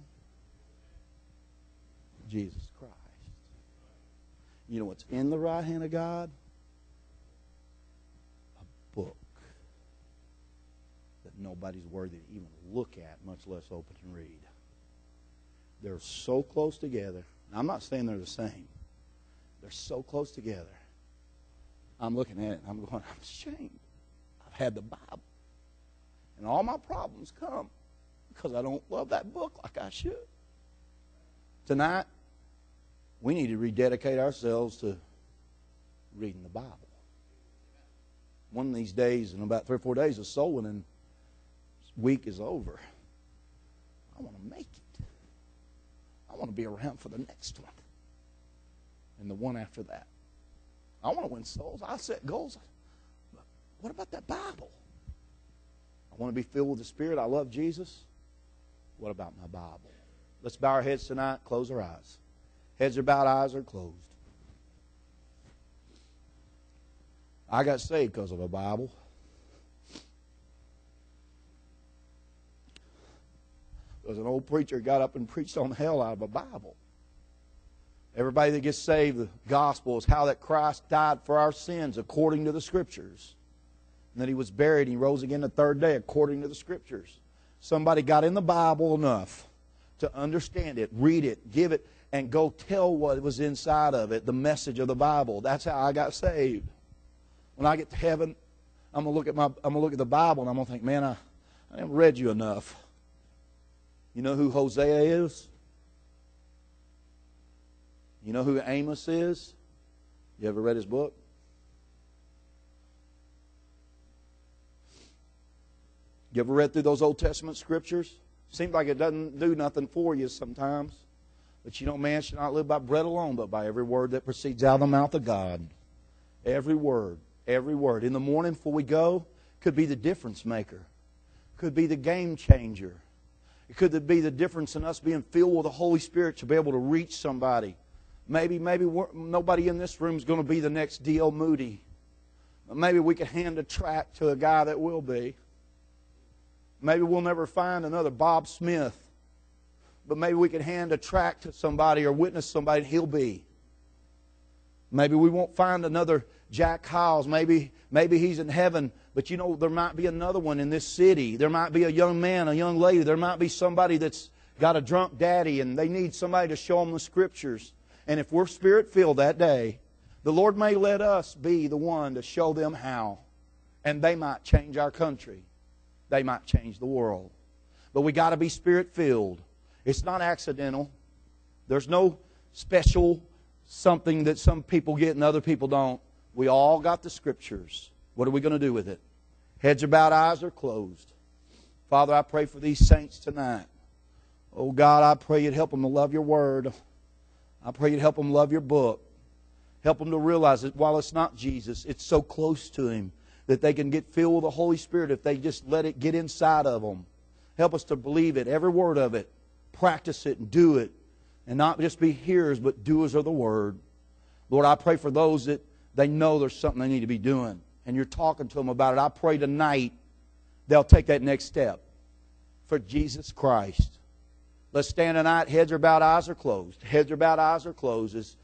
Jesus Christ. You know what's in the right hand of God? A book that nobody's worthy to even look at, much less open and read. They're so close together. I'm not saying they're the same. They're so close together. I'm looking at it and I'm going, I'm ashamed. I've had the Bible. And all my problems come because I don't love that book like I should. Tonight, we need to rededicate ourselves to reading the Bible. One of these days, in about three or four days, the soul winning week is over. I want to make it. I want to be around for the next one. And the one after that. I want to win souls. I set goals. But what about that Bible? I want to be filled with the Spirit. I love Jesus. What about my Bible? Let's bow our heads tonight. Close our eyes. Heads are bowed, eyes are closed. I got saved because of a Bible. There was an old preacher got up and preached on hell out of a Bible. Everybody that gets saved, the gospel is how that Christ died for our sins according to the Scriptures. And that He was buried and He rose again the third day according to the Scriptures. Somebody got in the Bible enough to understand it, read it, give it, and go tell what was inside of it, the message of the Bible. That's how I got saved. When I get to heaven, I'm gonna look at my I'm gonna look at the Bible and I'm gonna think, man, I, I haven't read you enough. You know who Hosea is? You know who Amos is? You ever read his book? You ever read through those Old Testament scriptures? Seems like it doesn't do nothing for you sometimes. But you know, man should not live by bread alone, but by every word that proceeds out of the mouth of God. Every word. Every word. In the morning before we go, could be the difference maker. Could be the game changer. It could be the difference in us being filled with the Holy Spirit to be able to reach somebody. Maybe, maybe we're, nobody in this room is going to be the next D L Moody. But maybe we could hand a tract to a guy that will be. Maybe we'll never find another Bob Smith. But maybe we could hand a tract to somebody or witness somebody and he'll be. Maybe we won't find another Jack Hiles. Maybe, maybe he's in heaven. But you know, there might be another one in this city. There might be a young man, a young lady. There might be somebody that's got a drunk daddy and they need somebody to show them the Scriptures. And if we're Spirit-filled that day, the Lord may let us be the one to show them how. And they might change our country. They might change the world. But we got to be Spirit-filled. It's not accidental. There's no special something that some people get and other people don't. We all got the Scriptures. What are we going to do with it? Heads are bowed, eyes are closed. Father, I pray for these saints tonight. Oh God, I pray You'd help them to love Your Word. I pray You'd help them love Your book. Help them to realize that while it's not Jesus, it's so close to Him that they can get filled with the Holy Spirit if they just let it get inside of them. Help us to believe it, every word of it. Practice it and do it. And not just be hearers, but doers of the Word. Lord, I pray for those that they know there's something they need to be doing. And You're talking to them about it. I pray tonight they'll take that next step for Jesus Christ. Let's stand tonight. Heads are bowed, eyes are closed. Heads are bowed, eyes are closed. As